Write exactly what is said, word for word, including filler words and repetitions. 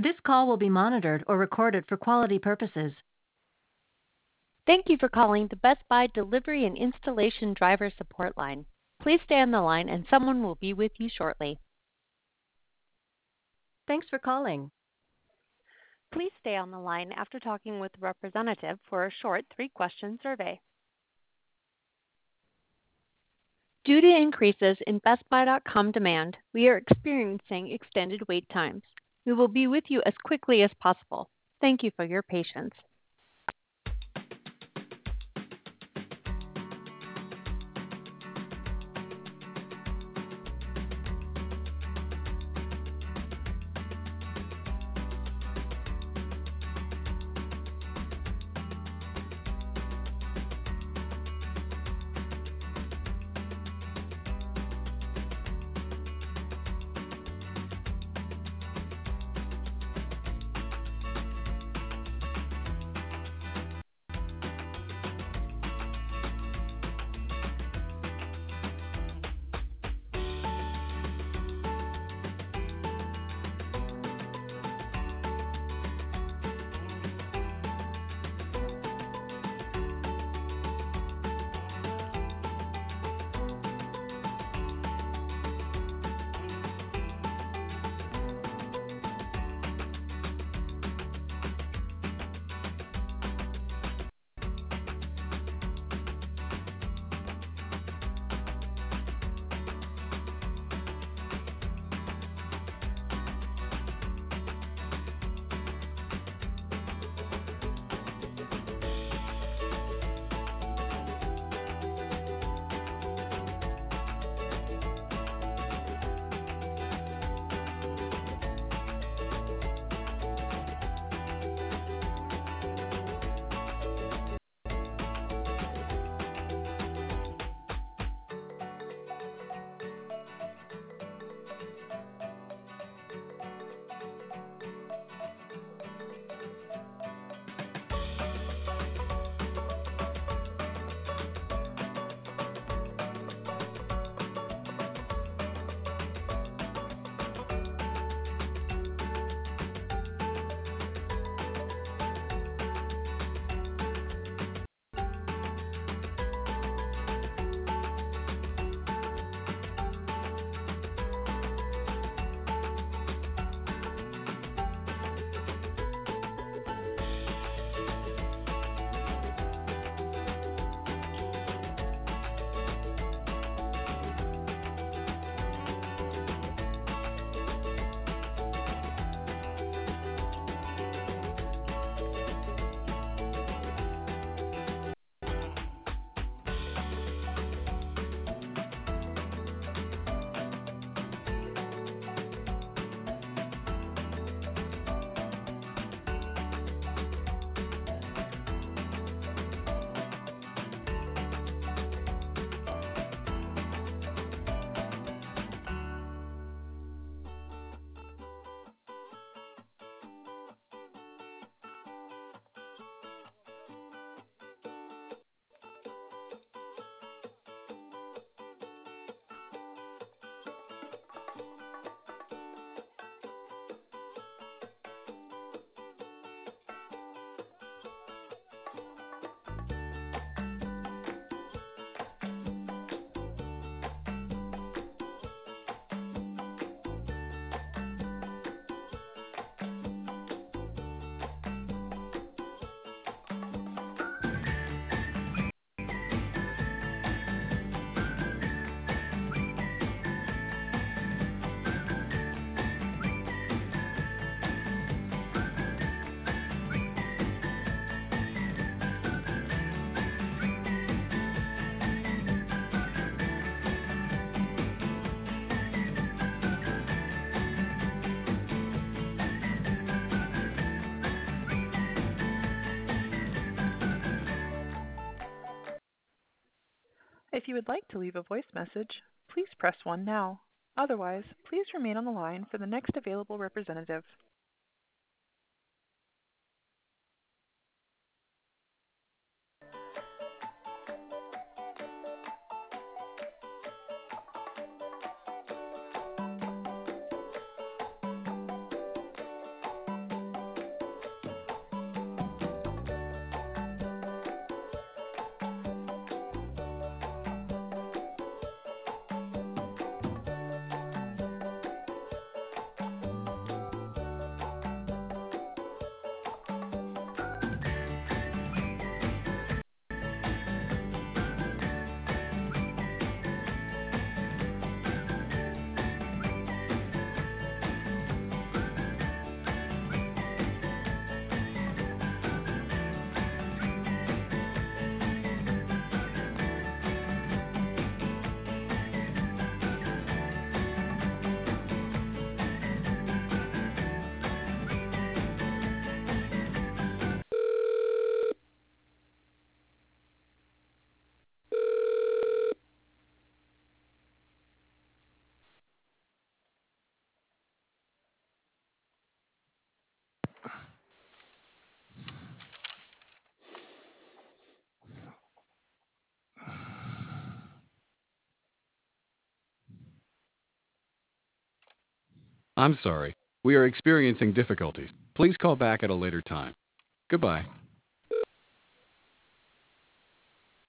This call will be monitored or recorded for quality purposes. Thank you for calling the Best Buy Delivery and Installation Driver Support Line. Please stay on the line and someone will be with you shortly. Thanks for calling. Please stay on the line after talking with the representative for a short three-question survey. Due to increases in Best Buy dot com demand, we are experiencing extended wait times. We will be with you as quickly as possible. Thank you for your patience. If you would like to leave a voice message, please press one now. Otherwise, please remain on the line for the next available representative. I'm sorry. We are experiencing difficulties. Please call back at a later time. Goodbye.